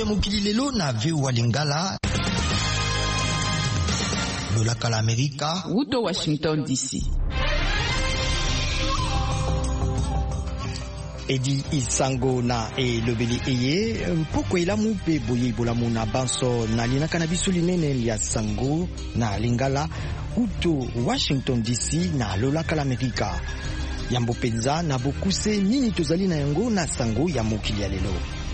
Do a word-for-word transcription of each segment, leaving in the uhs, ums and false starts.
mokili lelo na veu wa Lingala lolaka la Amerika Wuto Washington D C. Edi Isango na e lobeli eye mpoko elamu pe boye bolamu na banso na linaka na biso linene ya Sango na Lingala Wuto Washington D C na lolaka la Amerika yambo penza na bokuse nini tozali na yango na Sango ya mokili ya lelo.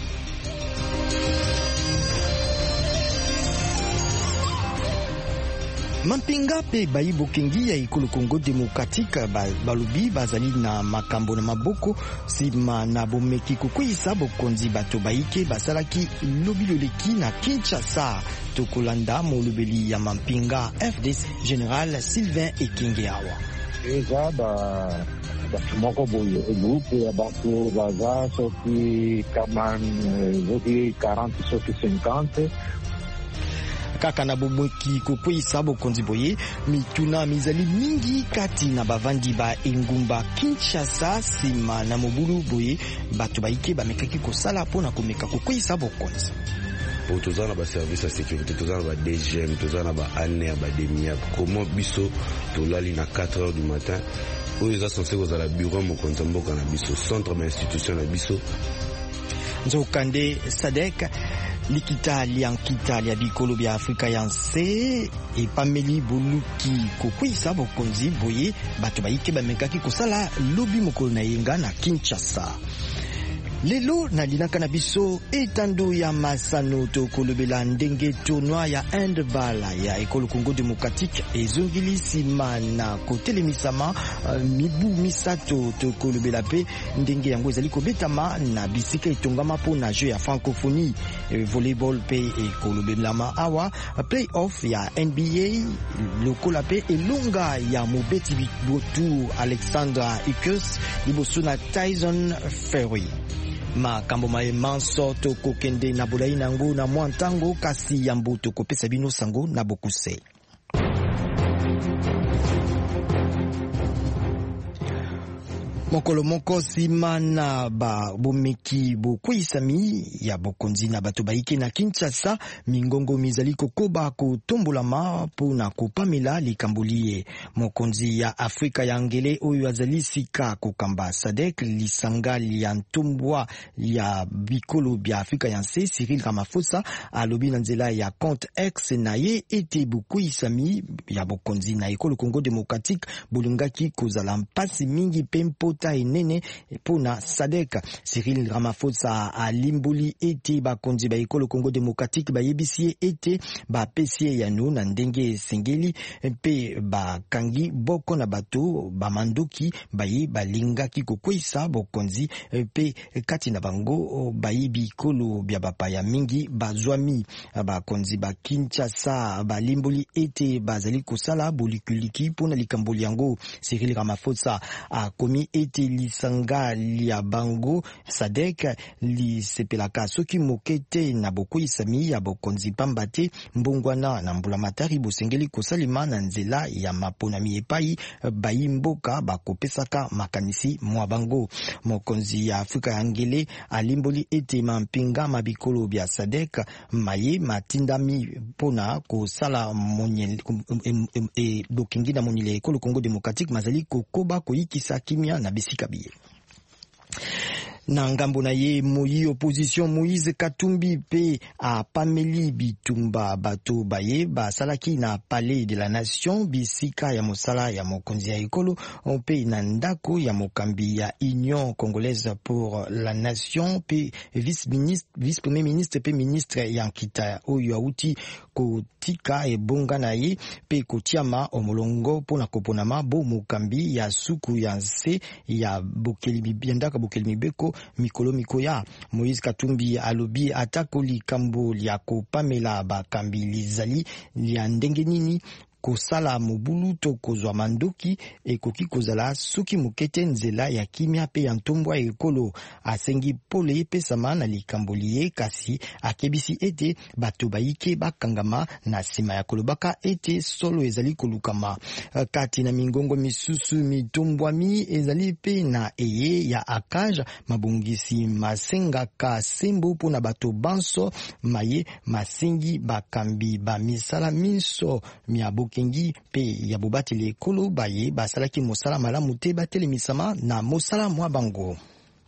Mampinga pe bayi bokengi ya ikolo Congo Democratique balubi bazali na makambo na maboko sima na bomeki kukwisa bokonzi bato bayike basalaki lobi loleki na Kinshasa tokolanda molobeli ya Mampinga F D C General Sylvain Ekenge awa. Eza ba batumoko boye groupe ya bato baza soki kama zoki quarante soki cinquante kaka na bomweki kokwisa bokonzi boye mituna mizali mingi kati na bavandi ba engumba Kinshasa sima na mobulu boye bato baike bamekaki kosala pona komeka kokwisa bokonzi. Pour tozana ba service à sécurité, tozana ba D G M, tozana ba ane ba demia. Comment biso tolali na quatre heures du matin, où ils sont censés aux la bureau mo kontamboka na biso, centre d'institution na biso. Nzokande Sadek likita liankita lia bikolo bya Afrika yanse e pameli boluki kokwisa bokonzi boye bato baike bamekaki kosala lobi mokolo na yenga na Kinshasa. Lelo na linaka na biso etando ya masano to kolobela ndenge tournoi ya handball ya ekolo Congo Democratique ezongili sima na kotelemisama uh, mibu misato to kolobela pe ndenge yango ezali kobetama na bisika etongama po na jeu ya francophonie e, volleyball pe ekolobelama awa play-off ya N B A lokola pe elonga ya mobeti botu Alexandra Ikes liboso na Tyson Fury. Makambo mae manso to kokende na bolai nango na mwantango kasi yambo to kopesa bino sango na bokuse. Mokolo moko sima na ba bomeki bokwisami ya bokonzi na bato baike na Kinshasa mingongo mizali kokoba kotombolama pona kopamela likambulie mokonzi ya Afrika ya ngele oyo azali sika kokamba Sadek lisangali ya ntombwa ya bikolo bya Afrika ya nse Cyril Ramaphosa alobi na nzela ya compte X na ye ete bokwisami ya bokonzi na ekolo Congo Democratique bolingaki kozala mpasi mingi pempo ta enene pona Sadek. Cyril Ramaphosa alimbuli ete bakonzi ba ekolo Congo Democratique bayebisie ete bapesie yano na ndenge sengeli pe bakangi boko na bato bamandoki baye balingaki kokwisa bokonzi pe kati na bango bayibi kolo bya bapaya mingi bazwami bakonzi ba Kinshasa balimbuli ete bazali kosala bolikuliki pona likamboli yango. Cyril Ramaphosa akomi ete lisanga lia bango Sadek li sepelaka soki mokete na bokoisami ya bokonzi pambate mbongwana na mbula matari bosengeli kosalima na nzela ya maponami epai bayimboka bakopesaka makanisi mwa bango. Mokonzi ya Afrika ya ngele alimboli ete mampinga mabikolo bya Sadek maye matindami pona kosala monyele e dokingi na monyele ekolo Congo Democratique mazali kokoba koyikisa kimia na bisika biye. Na ngambo na ye moyi opposition Moïse Katumbi pe a Pameli Bitumba bato baye basalaki na Palais de la Nation bisika ya mosala ya mokonzi ya ekolo pe na ndako ya mokambi ya Union Congolaise pour la Nation pe vice-ministre vice-premier ministre pe ministre ya nkita oyo auti kotika ebonga na ye pe kotiama omolongo pona koponama bo mokambi ya suku ya nse ya bokeli biendaka bokeli mibeko mikolo mikoya. Moïse Katumbi alobi atako likambo lia kopamela bakambi lizali lia ndenge nini kosala mobulu to kozwa mandoki ekoki kozala soki mokete nzela ya kimia pe ya ntombwa ekolo. Asengi pole epesama na likamboli ye kasi akebisi ete bato bayike bakangama na sima ya kolobaka ete solo ezali kolukama. Kati na mingongo misusu mitombwami ezali pe na eye ya akaj mabongisi masengaka sembo pona bato banso maye masengi bakambi ba misala miso mia bokengi pe ya bobateli ekolo baye basalaki mosala malamu te batelemisama na mosala mwa bango.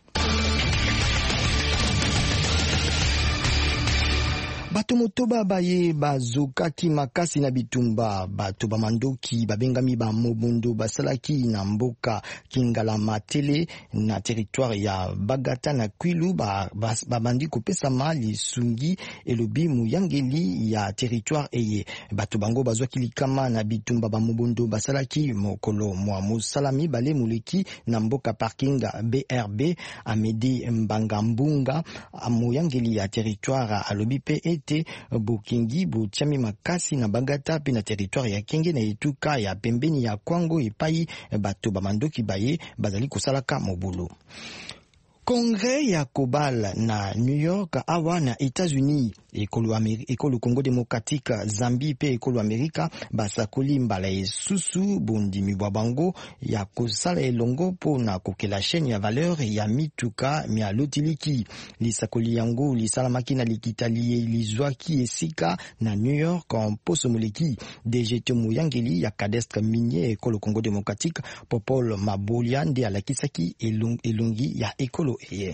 Bato motoba baye bazokaki makasi na bitumba. Bato bamandoki babengami ba mobondo basalaki na mboka Kingala Matele na territoire ya Bagata na Kwilu babandi ba kopesa mali sungi elobi muyangeli ya territoire eye. Bato bango bazwaki likama na bitumba ba mobondo basalaki mokolo mwa musalami bale muleki na mboka parking B R B Amedi Mbangambunga muyangeli ya territoire alobi pe ete Bokingi botiami makasi na Bagata pe na territoire ya Kenge na etuka ya pembeni ya Kwango epai bato bamandoki baye bazali kosalaka mobulu. Kongre ya Kobal na New York awa na États-Unis ekolo Ameri ekolo Congo démocratique Zambie pe ekolo Amerika basakoli mbala esusu bondimi bwa bango ya kosala elongo po na kokela chaîne ya valeur ya mituka mia lotiliki. Lisakoli yango lisalamaki na likitali lizwaki esika na New York en poso moleki D G T Muyangeli ya cadastre minier ekolo Congo démocratique Popol Mabolia nde alakisaki elongi ya ekolo eye.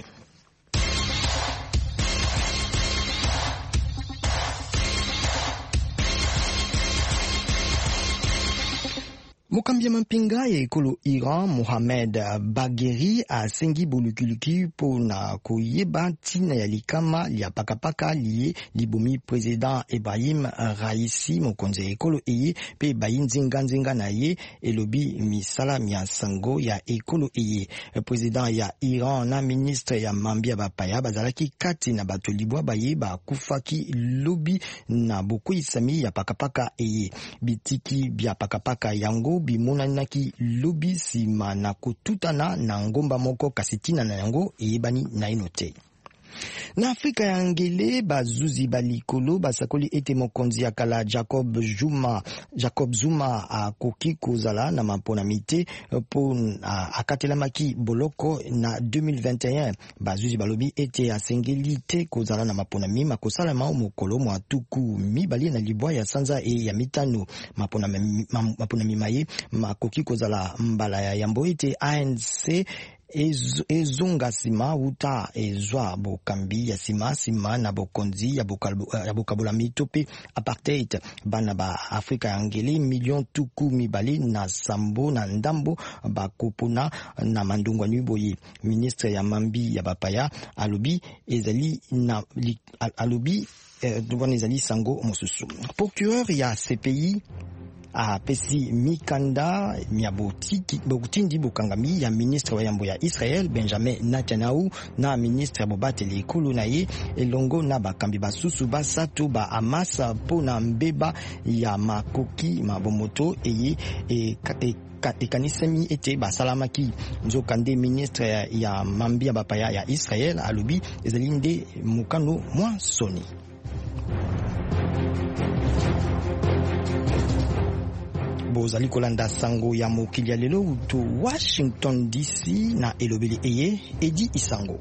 Mokambia mampinga ya ekolo Iran Mohamed Bagheri asengi bulukuluki po na koyeba tina ya likama ya pakapaka liye libomi president Ibrahim Raisi mokonzi ekolo eye pe bayi nzinga nzinga na ye elobi misala mia sango ya ekolo eye. President ya Iran na ministre ya mambia bapaya bazalaki kati na bato libwa baye bakufaki lobi na bokoisami ya pakapaka eye. Bitiki bia pakapaka yango bimonanaki lobi sima na kotutana na ngomba moko kasitina na yango eyebani na inote. Na Afrika ya ngele bazuzi balikolo basakoli ete mokonzi ya kala Jacob Zuma Jacob Zuma akoki kozala na maponamite po akatelamaki boloko na deux mille vingt et un. Bazuzi balobi ete asengeli te kozala na maponami makosala mao mokolo mwa tuku mibali na libwa ya sanza e ya mitano. Maponami maponami maye makoki kozala mbala ya yambo ete A N C ezonga sima uta ezwa bokambi ya sima sima na bokonzi ya bokabola mitope apartheid bana ba Afrika ya ngele million tuku mibali na sambo na ndambo bakopona na mandungwa niboye. Ministre ya mambi ya bapaya alobi ezali na alobi douane ezali sango mosusu. Procureur ya C P I a pesi mikanda miabotiki bokutindi bokangami ya ministre wa yambo ya Israel Benjamin Netanyahu na ministre bobateli ekolo na ye elongo na bakambi basusu basatu ba amasa pona mbeba ya makoki mabomoto eye e, e ekanisemi ete basalamaki. Nzokande ministre ya, ya mambia bapaya ya Israel alobi ezali nde mukano mwa soni. Bozali kolanda sango ya mokili ya lelo uto Washington D C na elobeli eye Edi Isango.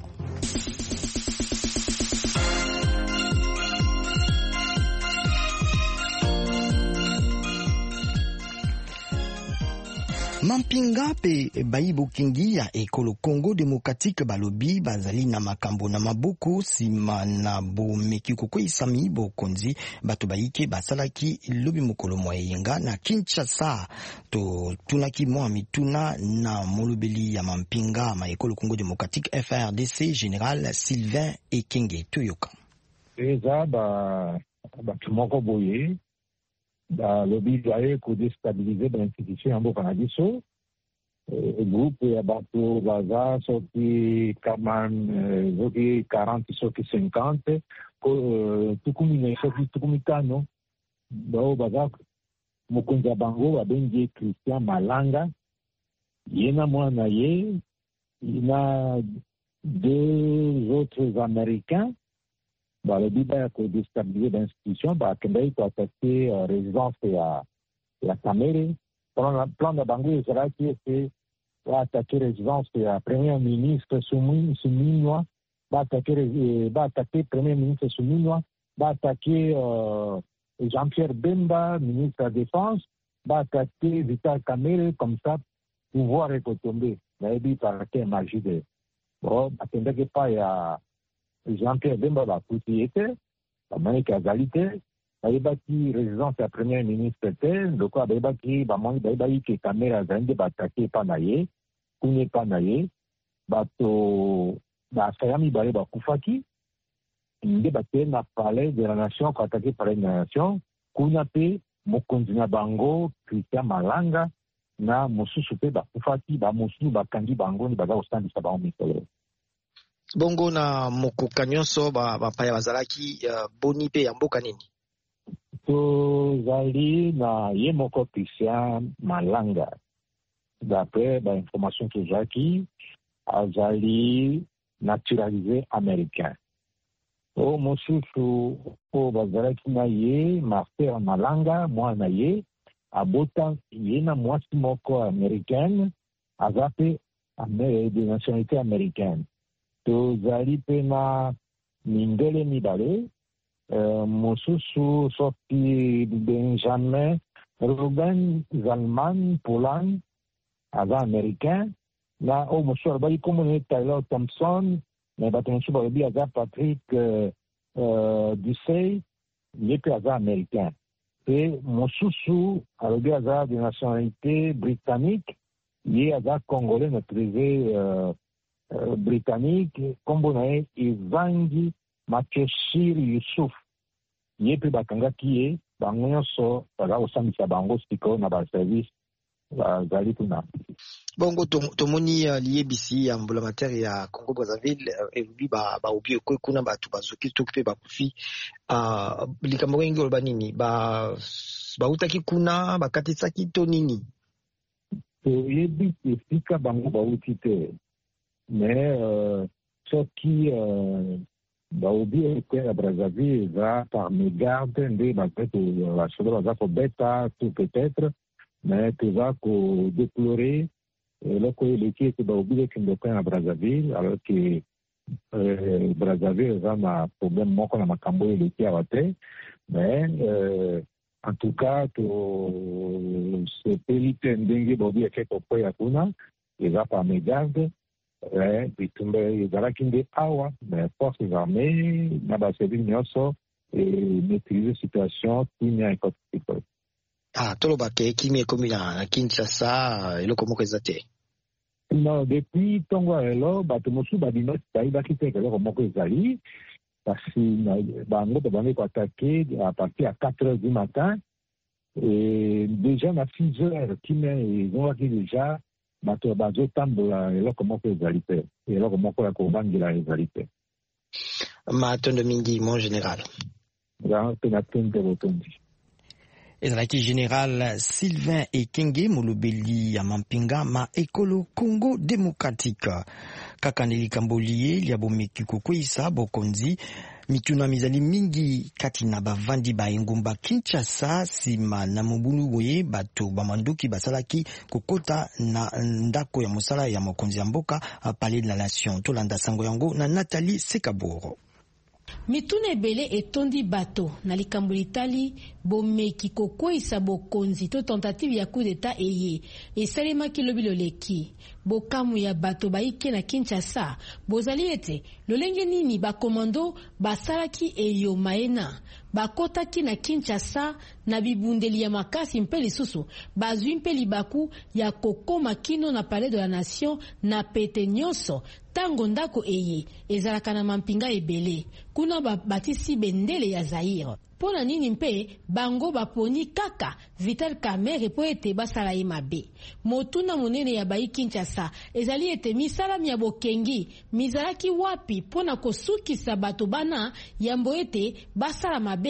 Mampinga pe bayibo kingi ya ekolo Congo démocratique balobi bazali na makambo na maboko sima na bomeki koko isami bokonzi bato bayike basalaki lobi mokolo moyenga na Kinshasa. To tunaki mwa mituna na molobeli ya mampinga ma ekolo Congo démocratique F R D C général Sylvain Ekenge Toyoka. Eza ba bato moko boye ba lobby doit ko déstabiliser l'institution en mboka na biso. Le groupe ya bato baza soki kaman zoki quarante soki cinquante ko tukumi na soki tukumi tano bao baza mokonzi bango babengi Christian Malanga yena mwana ye ina deux autres Américains balobi baya kodestabiliser l'institution bakendaki koatake uh, résidence ya ya Kamere. Plan na bango ezalaki ete baatake résidence ya premier ministre Suminwa, baatake baatake premier ministre Suminwa, baatake uh, Jean-Pierre Bemba, ministre de la Défense, baatake Vital Kamere, comme ça pouvoir ekotombe nayebi parake magie de bon bakendaki pa ya Jean-Pierre Bemba bakuti ete bamoniki azali te, bayebaki résidence ya premier ministre te, ndoko bayebaki bamoni bayebaki ke Kamere azali nde batake epa na ye kuni epa na ye bato basaya mibale bakufaki nde bakeye na palais de la nation koatake palais de la nation kuna pe mokonzi na bango Christian Malanga na mosusu pe bakufaki bamosusu bakangi bango nde baza kosambisa bango mikolo. Bongo na mokoka nyonso bapaya bazalaki uh, boni pe ya mboka nini? Tozali na ye moko Christian Malanga. D'après ba information tozaki azali naturalisé américain. O mosusu o bazalaki na ye Marcel Malanga mwana ye abota ye na mwasi moko américaine azape de nationalité américaine. Tozali pe na mindele mibale uh, mosusu soki Benjamin Ruben Zalman Polan aza américain na o mosusu alobaki kombo na Taylor Thompson na bato mosusu balobi aza Patrick uh, uh, Ducey ye pe aza américain pe mosusu alobi aza de nationalité britannique ye aza congolais maîtrisé uh, Uh, britannique kombo na ye Ivangi Makeshir Yusuf ye pe bakangaki ye bango nyonso baza kosambisa bango sikoyo na baservice bazali kuna. Bongo tomoni uh, liyebisi ya mbulamateri ya Congo Brazzaville elobi uh, baobi ekwe kuna bato bazoki toki pe bakufi uh, likambo yengi oloba nini bautaki kuna bakatisaki to nini? Toyebi esika bango bauti te mais uh, soki uh, baobi ekwe ya Brazzaville eza par mégarde nde bapeto basoda baza kobeta tout peut-être mais toza kodéplore eloko eleki ete baobi ekende ekwe ya Brazzaville alors que uh, Brazzaville eza na problème moko na makambo eleki awa te mais uh, en tout cas tosepeli te ndenge baobi eke kokwea kuna eza par mégarde. Ouais, bitumba ezalaki nde awa na forces armées na baservice nyonso maîtriser situation kimia ekotiko. Ah, tolobake kimia ekomi na Kinshasa eloko moko eza te? Non, depuis ntongo elo bato mosusu babimaki bayibaki te eloko moko ezali kasi bango babandi koatake à partir ya quatre heures du matin et déjà na six heures kimia ezongaki déjà bato bazotambola eloko moko ezali te eloko moko ya kobangela ezali te. Matondo mingi mon général pena tende botondi ezalaki général Sylvain Ekenge molobeli ya mampinga ma ekolo Congo démocratique kaka na likambo liye lia bomeki kokwisa bokonzi mituna mizali mingi kati na bavandi ba engumba Kinshasa sima na mobulu boye bato bamanduki basalaki kokota na ndako ya mosala ya mokonzi ya mboka Palais de la Nation. Tolanda sango yango na Nathalie Sekaboro. Mituna ebele etondi bato na likambo litali bomeki kokwisa bokonzi to tentative ya coup d'état eye esalemaki lobi loleki bokamu ya bato baike na Kinshasa bozali ete lolenge nini bakomando basalaki eyo maena bakotaki na Kinshasa na bibundeli ya makasi mpe lisusu bazwi mpe libaku ya kokoma kino na Palais de la Nation na pete nyonso tango ndako eye ezalaka na mampinga ebele kuna batisi bendele ya Zaire. Pona nini mpe bango baponi kaka Vital Kamerhe po ete basala ye mabe motuna monene ya bayi Kinshasa ezali ete misala ya bokengi mizalaki wapi pona kosukisa bato bana yambo ete basala mabe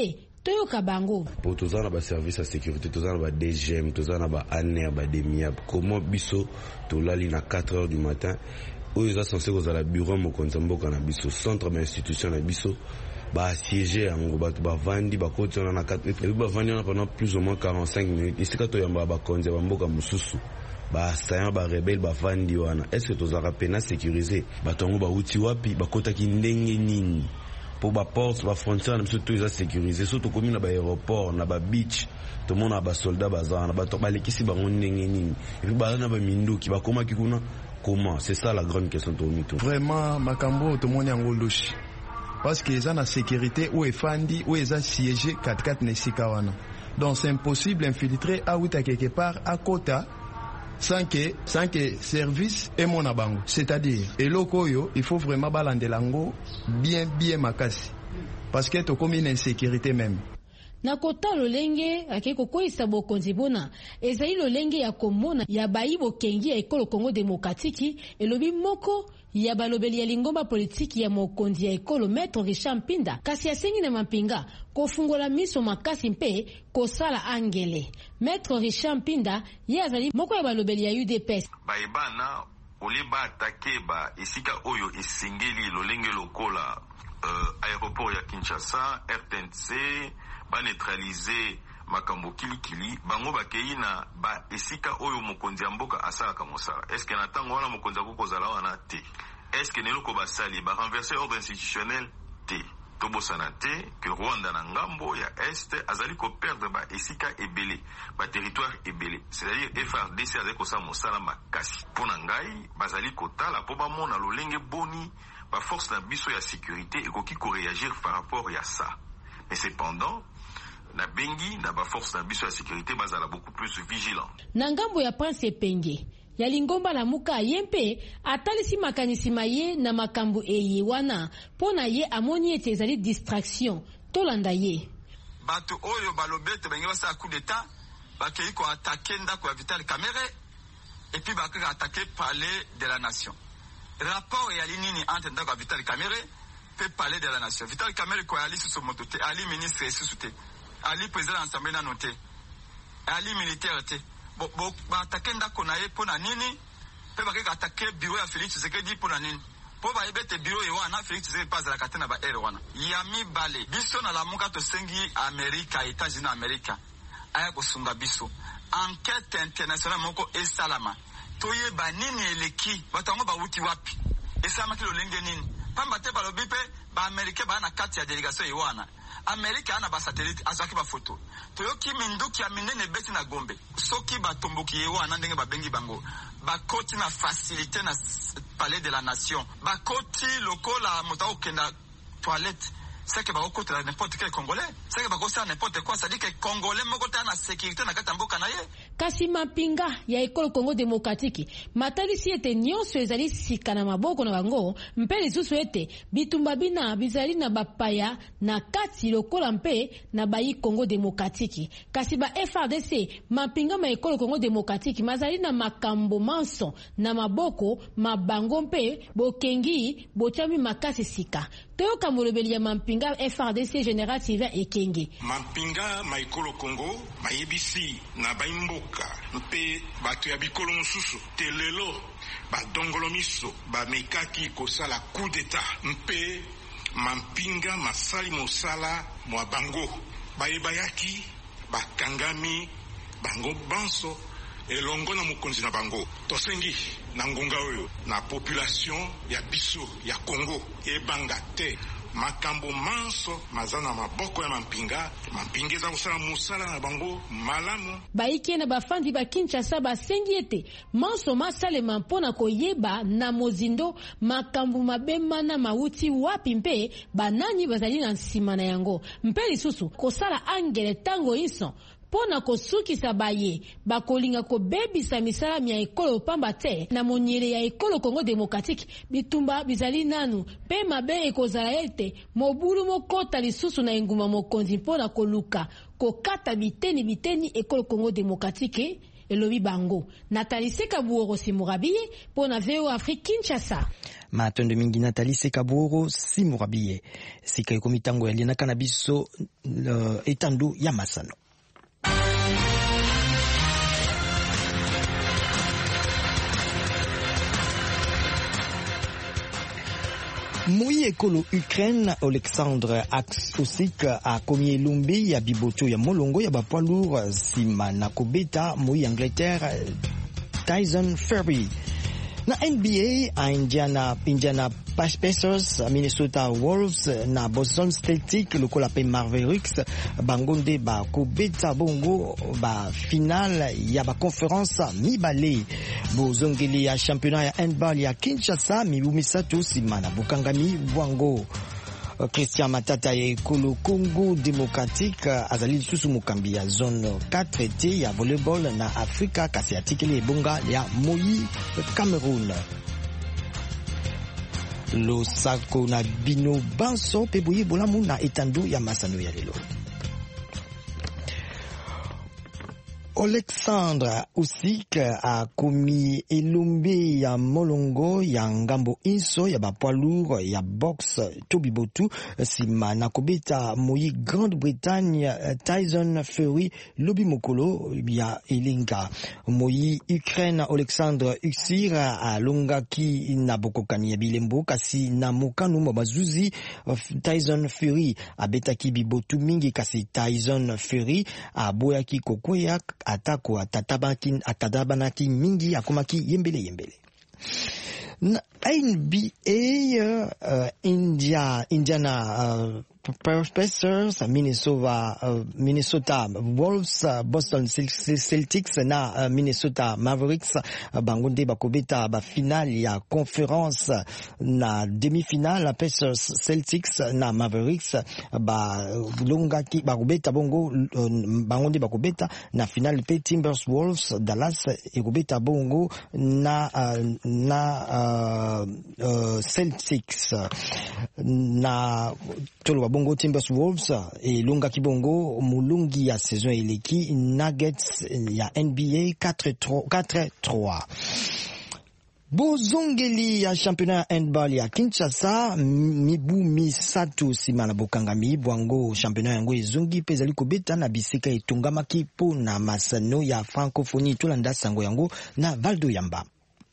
toyoka bango. Pour tous na ba service à sécurité, tous na ba D G M, tous na ba A N E R, ba D M I A B. Comment biso to lali na quatre heures du matin, où ils sont censés aux la bureau mo konzambo kana biso centre ma institution na biso ba siéger en ba ba vandi ba koti na quatre et ba vandi pendant plus ou moins quarante-cinq minutes. Ici ka to yamba ba konzamba mboka mususu. Ba sayan ba rebelle ba vandi wana. Est-ce que tozara pena sécuriser ba tongo ba uti wapi ba kota ki ndenge nini pour ba porte ba frontière na surtout ils sécuriser surtout comme na ba aéroport na ba beach tout le monde a ba soldat bazana ba to ba lekisi ba ndenge nini et puis ba na ba minduki ba koma kikuna comment c'est ça la grande question to mito vraiment makambo to moni angoloshi parce que ils ont la sécurité ou efandi ou ils ont siégé quatre quatre nesika wana donc c'est impossible infiltrer à ou quelque part à Kota sans que sans que service et mon abango c'est-à-dire et lokoyo il faut vraiment balande lango bien bien makasi parce que to comme une insécurité même na kota lolenge akeko koisa bokonzi bona ezali lolenge ya komona ya baibo kengi ya ekolo Congo démocratique elobi moko ya balobeli ya lingomba politiki ya mokonzi ya ekolo Maître Richard Mpinda kasi asengi na mapinga kofungola miso makasi mpe kosala angele. Maître Richard Mpinda ye azali moko ya balobeli ya U D P S baibana oleba atake ba esika oyo esengeli lolenge lokola uh, aéroport ya Kinshasa R T N C ba neutraliser makambo kilikili bango bakei na ba esika oyo mokonzi ya mboka asalaka mosala. Est-ce que na tango wana mokonzi akokozala wana te? Est-ce que neloko basali ba renverser ordre institutionnel te? Tobosana te que Rwanda na ngambo ya est azali ko perdre ba esika ebele ba territoire ebele, c'est-à-dire F R D C azali ko sa mosala makasi pona ngai bazali kotala po ba mona lolenge boni ba force na biso ya sécurité ekoki ko réagir par rapport ya ça. Mais cependant na bengi na ba force na biso ya sécurité bazala beaucoup plus vigilant. Na ngambo ya Prince Penge ya lingomba la muka yempe atalisi makanisi maye na makambo eye wana pona ye amoni ete ezali distraction tolanda ye bato oyo balobete bengi basa coup d'état bakei ko attaquer ndako ya Vital Kamerhe et puis bakei attaquer palais de la nation. Rapport ya linini entre ndako ya Vital Kamerhe pe palais de la nation. Vital Kamerhe ko ali sous moto te, ali ministre sous te, ali président de l'Assemblée nationale te, ali militaire te. Bo bo attaquer ndako na ye pona nini pe bakei attaquer bureau ya Félix Tshisekedi pona nini po ba ebete bureau ye wana Félix Tshisekedi pas la katena ba air wana yami bale biso na la muka to sengi Amerika États-Unis Amerika aya kosunga biso enquête internationale moko esalama toye ba nini eleki batango ba wuti wapi esama kilo lenge nini pamba te balobi pe ba Amerika ba na kati ya délégation ye wana Amerika ana ba satellite azaki ba photo toyoki minduki ya minene beti na Gombe soki batomboki ye wana ndenge babengi bango bakoti na facilité na palais de la nation bakoti lokola motao kenda toilette c'est que bakoti la n'importe quel congolais c'est que bakoti la n'importe quoi ça dit que congolais moko ta na sécurité na kata mboka na ye kasi mapinga ya ekolo Congo démocratique matalisi ete nyonso ezali sika na maboko na bango mpe lisusu ete bitumba bina bizali na bapaya na kati lokola mpe na bayi Congo démocratique kasi ba F R D C mapinga ma ekolo Congo démocratique mazali na makambo manso na maboko mabango mpe bokengi bochami makasi sika toyoka molobeli ya mampinga F R D C Général Sylvain Ekenge mampinga ma ekolo Congo mayebisi na baimbo mpe bato ya bikolo mosusu te lelo badongolo miso bamekaki kosala coup d'état mpe mampinga masali mosala mwa bango bayebayaki bakangami bango banso elongo na mokonzi na bango tosengi na ngonga oyo na population ya biso ya Congo ebanga te makambo manso mazana maboko ya mampinga mampinga za kusala musala na bango malamu baiki na bafandi ba Kinshasa basengi ete manso masale mampona koyeba na mozindo makambo mabema na mauti wapi mpe banani bazali na nsima na yango mpe lisusu kosala angele tango inso pona kosukisa baye bakolinga kobebisa misala mya ekolo pamba te na monyele ya ekolo Congo démocratique bitumba bizali nanu pe mabe ekozala ete mobulu mokota lisusu na enguma mokonzi pona koluka kokata biteni biteni ekolo Congo démocratique elobi bango. Nathalie Sekabuoro Simurabiye pour na V O Afrique Kinshasa. Matondo mingi Nathalie Sekabuoro Simurabiye. Sika ikomitango ya liana kanabiso uh, etandu ya masano. Moi ekolo Ukraine Alexandre Usyk a komi elumbi ya biboto ya molongo ya bapoilour sima na kobeta moi Angleterre Tyson Fury. Na N B A a Indiana, Indiana Pacers, Minnesota Wolves na Boston Celtics lokola pe Mavericks bangonde ba kobeta bongo ba final ya ba conference mibale bozongeli ya championnat ya handball ya Kinshasa mibumisatu simana bukangami bwango. Christian Matata ya ekolo Congo Démocratique azali susu mukambi ya zone quatre T ya volleyball na Afrika kasi atikeli ebonga ya Moi Cameroun. Losako na bino banso pe boye bolamu na etandu ya masano ya lelo. Alexandre Usyk a komi elumbi ya molongo ya ngambo inso ya bapoilour ya box tobibotu sima na kobeta moi Grande-Bretagne Tyson Fury lobi mokolo ya elinga. Moi Ukraine Alexandre Usyk a longaki na bokokani ya bilembo kasi na mokanu mabazuzi Tyson Fury abetaki bibotu mingi kasi Tyson Fury aboyaki kokwea atako atatabanaki atadabanaki mingi akomaki yembele yembele. Na N B A uh, India Indiana uh, Pacers, Minnesota uh, Minnesota Wolves, uh, Boston Celtics na uh, Minnesota Mavericks uh, bangonde bakobeta ba final ya conference na demi-finale Pacers Celtics na Mavericks uh, ba longaki bakobeta bongo uh, bangonde bakobeta na final pe Timbers Wolves Dallas ekobeta bongo na uh, na uh, uh, Celtics uh, na tolo bongo Timbers Wolves et lunga kibongo mulungi ya saison eleki Nuggets ya N B A quatre trois. Bozongeli ya championnat handball ya Kinshasa mibu misatu simana bokangami bwango championnat yango ezongi pezali kobeta na bisika etungamaki po na masano ya francophonie tolanda sango yango na Valdo Yamba.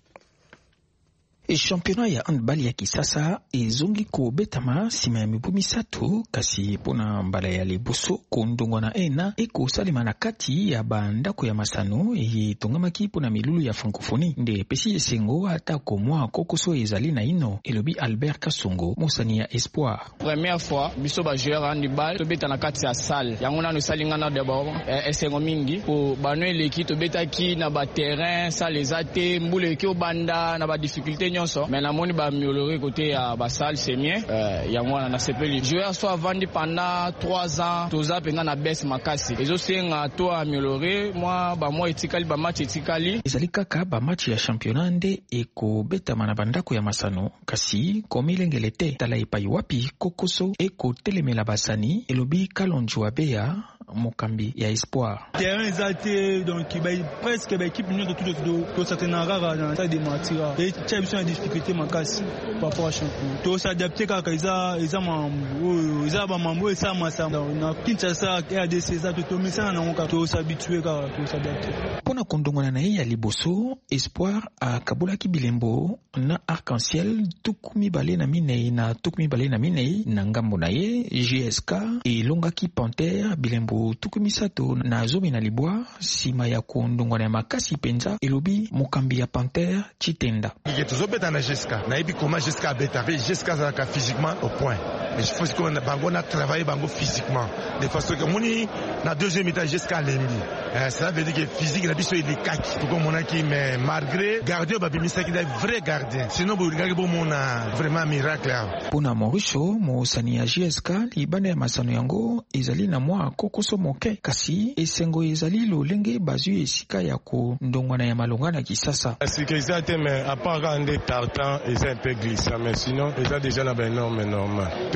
E championnat ya handball ya kisasa ezongi kobetama sima ya mibu misatu kasi pona mbala ya liboso kondongwa na ena ekosalema na kati ya bandako ya masano etongamaki pona milulu ya francophonie nde pesi esengo atako mwa kokoso ezali na ino elobi Albert Kasongo mosani ya Espoir. Première fois biso ba joueur handball tobeta na kati ya salle yango nanu salinga na d'abord esengo mingi po bano eleki tobetaki na ba terrain salle ezate mbule ki obanda na ba difficulté nyonso mais na moni ba améliorer côté ya ba salle c'est mieux euh yango na sepeli joueur soit vendu pendant trois ans toza penga na baisse makasi ezo senga to améliorer moi ba moi etikali ba match etikali ezali kaka ba match ya championnat nde eko betama na bandako ya masano kasi komilengele te tala epai wapi kokoso eko telemela basani elobi Kalonjo Abeya mokambi ya Espoir. Terrain ezate donc ba presque ba équipe nyonso tout tout to certainement rara na taille de matira et champion a difficulté makasi par rapport à champion to s'adapter kaka iza iza mambo iza ba mambo esa masamba na Kinshasa R D C za to misana na ngoka to s'habituer kaka to s'adapter pona kondongana na ya liboso Espoir a kabulaki bilembo na Arc-en-Ciel tukumi bale na minei na tukumi bale na minei na ngambo na ye G S K et longaki Panther bilembo tukumisato na zomi na libwa sima ya kondongwana ya makasi penza elobi mokambi ya Panther Chitenda. Ike tozobeta na G S K na ebi koma G S K beta G S K zalaka physiquement au point mais je pense qu'on bango na travailler bango physiquement de façon que moni na deuxième état G S K lembi euh, ça veut dire que physique na biso il est kaki tout comme monaki mais malgré gardien ba bimisa ki da vrai gardien sinon bo ngaki bo mona vraiment miracle pona Mauricio mo sani ya G S K libana ya masano yango ezali na mwa kokoso moke kasi esengo ezali lolenge bazu esika ya ko ndongwana ya malongana kisasa sécurité mais à part quand des tartans ils un peu glissant mais sinon ils ont déjà la ben norme normal to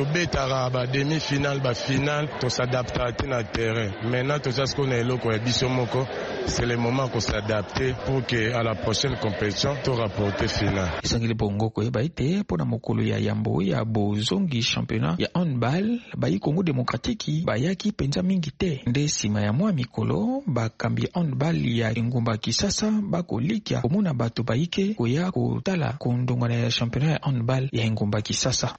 tobetaka ba demi-finale ba finale to s'adapter na terrain. Maintenant tout ça ce qu'on est loko ya biso moko, c'est le moment qu'on s'adapter pour que à la prochaine compétition to rapporter finale. Isangile bongo ko ba ite pona mokolo ya yambo ya bozongi championnat ya handball ba yi Congo démocratique ba yaki penza mingi te nde sima ya mwa mikolo ba kambi handball ya Engumba Kisasa ba kolikia komona bato ba yike koya kotala kondongana ya championnat ya handball ya Engumba Kisasa.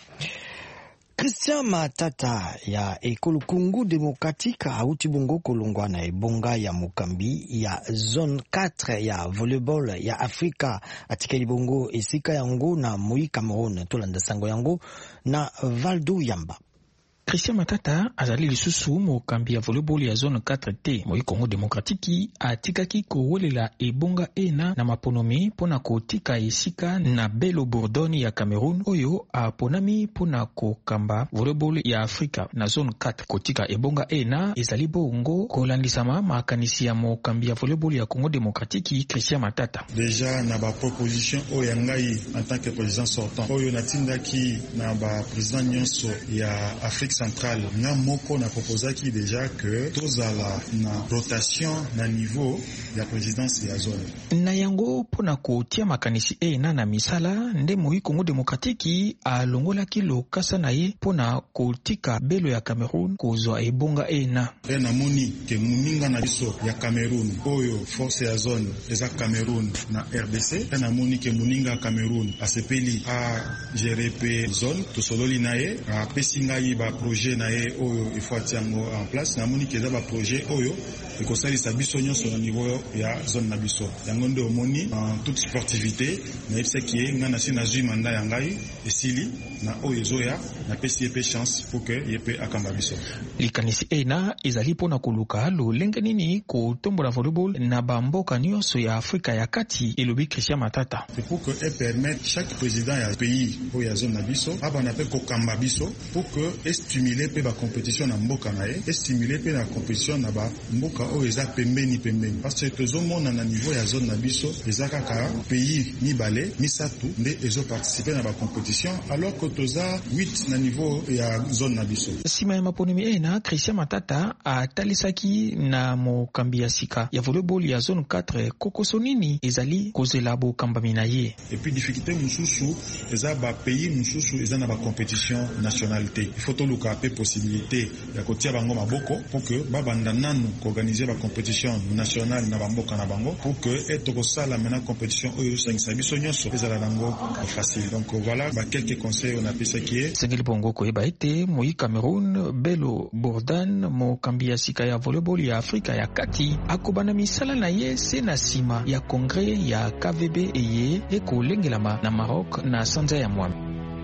Christian Matata ya ekolo Congo démocratique auti bongo kolongwa na ebonga ya mukambi ya zone quatre ya volleyball ya Afrika atikeli bongo esika yango na Moi Cameroun tolanda sango yango na Valdo Yamba. Christian Matata azali lisusu mokambi ya volleyball ya zone quatre T Moi Congo démocratique atikaki kowelela ebonga ena na maponomi pona kotika esika na Belo Bourdon ya Cameroun oyo aponami pona kokamba volleyball ya Afrika na zone quatre kotika ebonga ena ezali bongo kolandisama makanisi ya mokambi ya volleyball ya Congo démocratique Christian Matata. Déjà na ba proposition oyo ngai en tant que président sortant oyo natindaki na ba président nyonso ya Afrique centrale nga moko na proposaki déjà que tozala na rotation na niveau ya présidence ya zone na yango pona kotia makanisi ena na misala nde Moi Congo démocratique alongolaki lokasa na ye pona kotika Belo ya Cameroun kozwa ebonga ena e na moni ke muninga na biso ya Cameroun oyo force ya zone eza Cameroun na R D C e na moni ke muninga ya Cameroun asepeli a gérer pe zone tosololi na ye a pesinga yi ba projet na ye oyo ifati yango en place na moni ke eza ba projet oyo ekosalisa biso nyonso na niveau ya zone na biso yango nde omoni en toute sportivité na yebisa ki nga na si na zwi manda ya ngai esili na oyo ezoya na pesi ye pe chance pour que ye pe akamba biso likanisi ena ezali mpona koluka lolenge nini kotombola volleyball na bamboka nyonso ya Afrika ya kati elobi Christian Matata. C'est pour que e permettre chaque président ya pays oyo ya zone na biso abana pe kokamba biso pour que estimuler pe ba compétition na mboka na ye estimuler pe na compétition na ba mboka oyo eza pembeni pembeni parce que tozomona na niveau ya zone na biso eza kaka pays mibale misato nde ezo participer na ba compétition alors que toza huit na niveau ya zone na biso. Sima ya maponimi ena Christian Matata atalisaki na mokambi ya sika ya volleyball ya zone quatre kokoso nini ezali kozela bokambami na ye. Et puis difficulté mususu eza ba pays mususu eza na ba compétition nationalité il faut toluka pe possibilité ya kotia bango maboko pour que babanda nanu organiser la compétition nationale na bamboka na bango pour que eto kosala maintenant compétition oyo sangisa biso nyonso ezala nango facile. Donc voilà ba quelques conseils on a pesa qui est sengeli bongo ko eba ete Moi Cameroun Belo Bourdon mokambi ya sika ya volleyball ya Afrika ya kati akobana misala na ye se na sima ya congrès ya K V B eye ekolengelama na Maroc na sanza ya Mwami.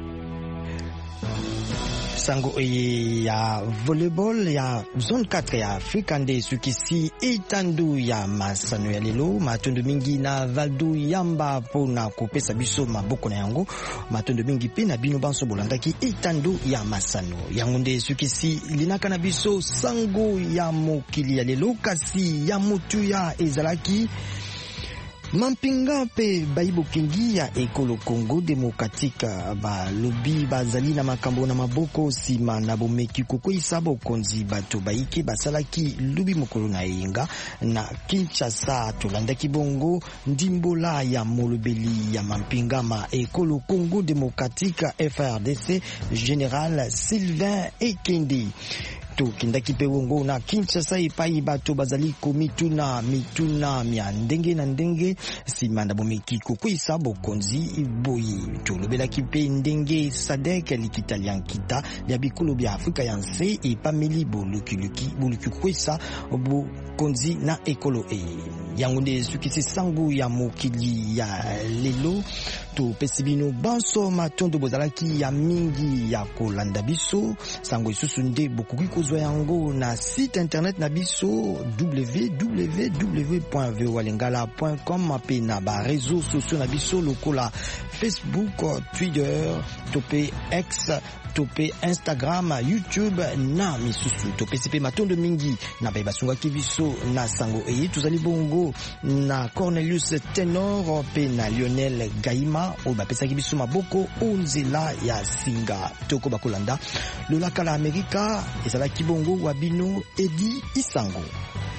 Sango eye ya volleyball ya zone quatre ya Afrika nde sukisi itandu ya masano ya lelo matondo mingi na Valdo Yamba pona kopesa biso maboko na yango matondo mingi pe na bino banso bolandaki itandu ya masano yango nde sukisi linaka na biso sango ya mokili ya lelo kasi ya mutu ya ezalaki mampinga pe baibo kengi ya ekolo Congo démocratique ba lobi bazali na makambo na maboko sima na bomeki kokoisa bokonzi bato baike basalaki lubi mokolo na yenga na Kinshasa tolandaki bongo ndimbola ya molobeli ya mampinga ma ekolo Congo démocratique F R D C général Sylvain Ekende kindaki pe wongo na Kinshasa epai bato bazali komituna mituna mya ndenge na ndenge simanda bomeki kokwisa bokonzi boyi tolobelaki pe ndenge Sadek likitalian kita ya bikolo bya Afrika ya nse epameli bolukuluki bolukukwisa bokonzi na ekolo e yango nde sukisi sangu ya mokili ya lelo to pesibino banso matondo bozalaki ya mingi ya kolanda biso sango isusu nde bokuki kozwa yango na site internet na biso w w w point voa lingala point com pe na ba réseaux sociaux na biso lokola Facebook, Twitter, tope X, tope Instagram, YouTube na misusu tope sipe matondo mingi na ba basungaki biso na sango eye tuzali bongo bongo na Cornelius Tenor pe na Lionel Gaima o bapesaki biso maboko onzela ya singa toko bakolanda lolaka la Amerika ezalaki bongo wabino Edi Isango.